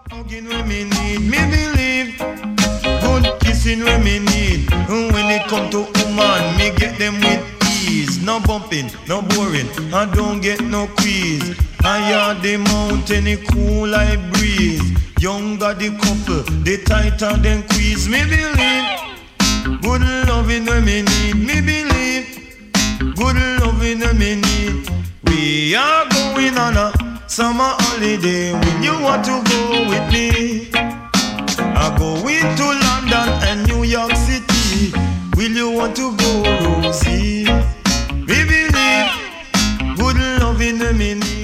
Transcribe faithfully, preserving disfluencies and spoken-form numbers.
Hugging when me need, me believe. Good kissing when me need. And when it come to woman, me get them with ease. No bumping, no boring, I don't get no quiz. Higher the mountain, it cool like breeze. Younger the couple, they tighter than quiz. Me believe. Good loving when me need, me believe. Good loving when me need. We are going on a summer holiday. Will you want to go with me? I go into London and New York City. Will you want to go, Rosie? We believe good loving when me need.